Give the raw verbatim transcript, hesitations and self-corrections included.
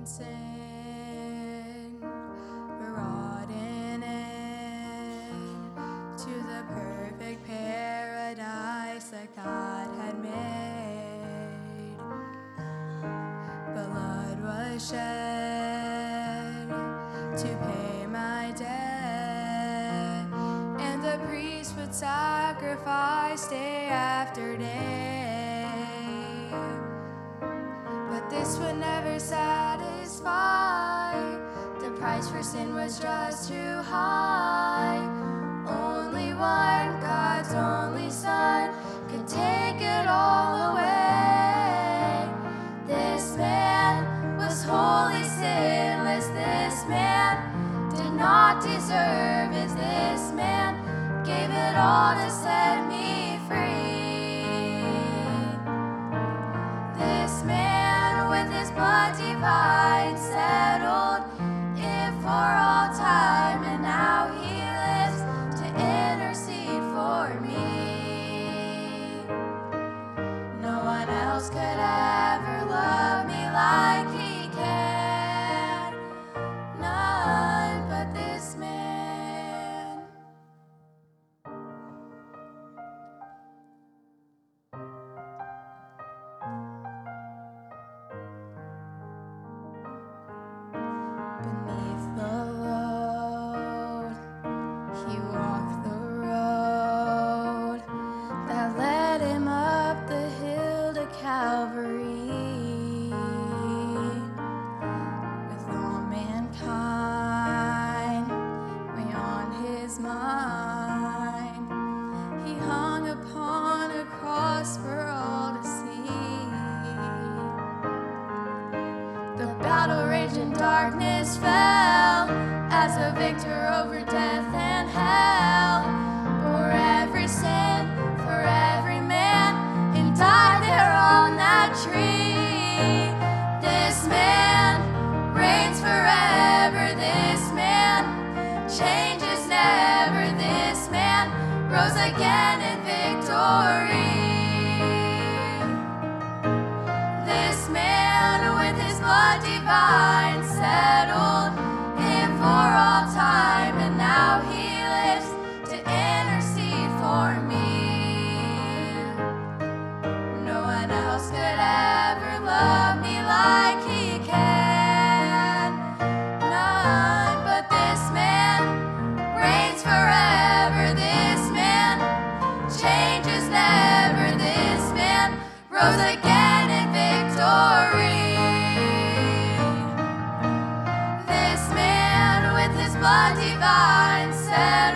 sin, brought in to the perfect paradise that God had made. Blood was shed to pay my debt, and the priest would sacrifice day after day. But this would never satisfy. The price for sin was just too high. Only one, God's only Son, could take it all away. This man was wholly sinless. This man did not deserve it. This man gave it all to set me free. This man with his blood divine settled it for all time, and now he lives to intercede for me. No one else could ever love me like he can, none but this man. Beneath the load, he walked the road that led him up the hill to Calvary. With all mankind way on his mind, he hung upon a cross for all to see. The battle raged and darkness fell as a victor over death and hell. For every sin, for every man, and died there on that tree. This man reigns forever. This man changes never. This man rose again in victory. This man with his blood divine settled it for all time, and now he lives to intercede for me. No one else could ever love me like he can, none but this man reigns forever. This man changes never. This man rose again in victory. This man with his blood divine said